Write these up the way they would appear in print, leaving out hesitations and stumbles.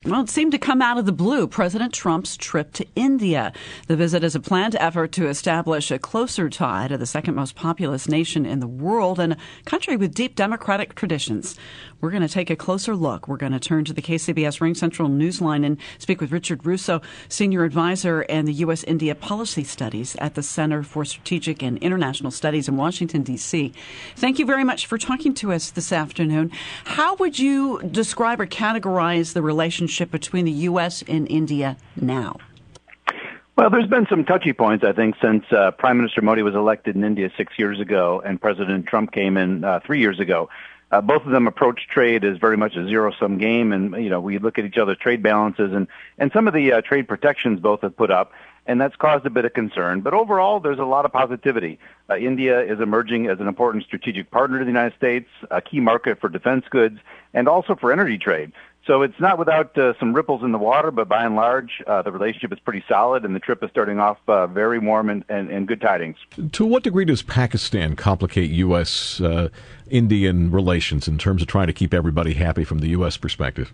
Well, it seemed to come out of the blue, President Trump's trip to India. The visit is a planned effort to establish a closer tie to the second most populous nation in the world and a country with deep democratic traditions. We're going to take a closer look. We're going to turn to the KCBS RingCentral Newsline and speak with Richard Russo, Senior Advisor and the U.S.-India Policy Studies at the Center for Strategic and International Studies in Washington, D.C. Thank you very much for talking to us this afternoon. How would you describe or categorize the relationship between the U.S. and India now? Well, there's been some touchy points, I think, since Prime Minister Modi was elected in India 6 years ago and President Trump came in 3 years ago. Both of them approach trade as very much a zero-sum game, and we look at each other's trade balances and some of the trade protections both have put up, and that's caused a bit of concern. But overall, there's a lot of positivity. India is emerging as an important strategic partner to the United States, a key market for defense goods, and also for energy trade. So it's not without some ripples in the water, but by and large, the relationship is pretty solid, and the trip is starting off very warm and good tidings. To what degree does Pakistan complicate U.S.-Indian relations in terms of trying to keep everybody happy from the U.S. perspective?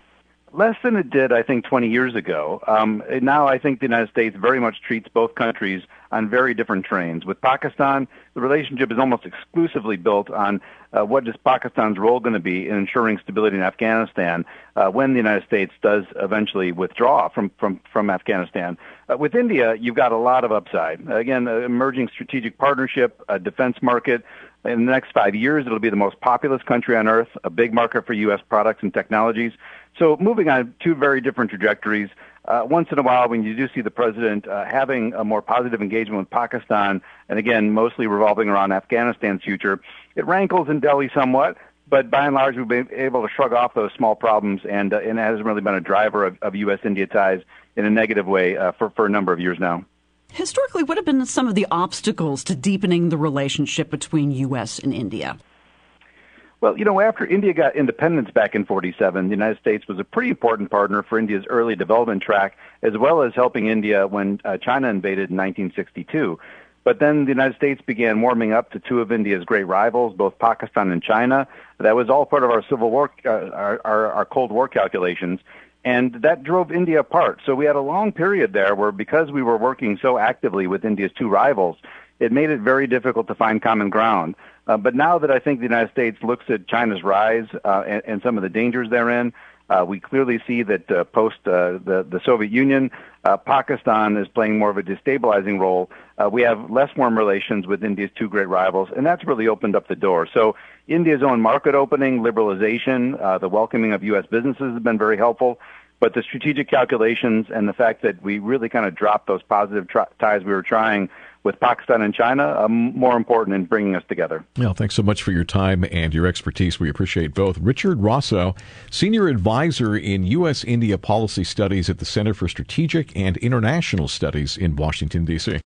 Less than it did, I think, 20 years ago. Now I think the United States very much treats both countries on very different trains. With Pakistan, the relationship is almost exclusively built on what is Pakistan's role going to be in ensuring stability in Afghanistan when the United States does eventually withdraw from Afghanistan. With India, you've got a lot of upside. Again, emerging strategic partnership, a defense market. In the next 5 years, it'll be the most populous country on earth, a big market for U.S. products and technologies. So moving on two very different trajectories. Once in a while, when you do see the president having a more positive engagement with Pakistan, and again, mostly revolving around Afghanistan's future, it rankles in Delhi somewhat, but by and large, we've been able to shrug off those small problems, and it hasn't really been a driver of U.S.-India ties in a negative way for a number of years now. Historically, what have been some of the obstacles to deepening the relationship between U.S. and India? Well, after India got independence back in 1947, the United States was a pretty important partner for India's early development track, as well as helping India when China invaded in 1962. But then the United States began warming up to two of India's great rivals, both Pakistan and China. That was all part of our Civil War, our Cold War calculations. And that drove India apart. So we had a long period there where, because we were working so actively with India's two rivals, it made it very difficult to find common ground. But now that I think the United States looks at China's rise and some of the dangers therein, we clearly see that post the Soviet Union, Pakistan is playing more of a destabilizing role. We have less warm relations with India's two great rivals, and that's really opened up the door. So India's own market opening, liberalization, the welcoming of U.S. businesses has been very helpful. But the strategic calculations and the fact that we really kind of dropped those positive ties we were trying with Pakistan and China are more important in bringing us together. Well, thanks so much for your time and your expertise. We appreciate both. Richard Russo, Senior Advisor in U.S.-India Policy Studies at the Center for Strategic and International Studies in Washington, D.C.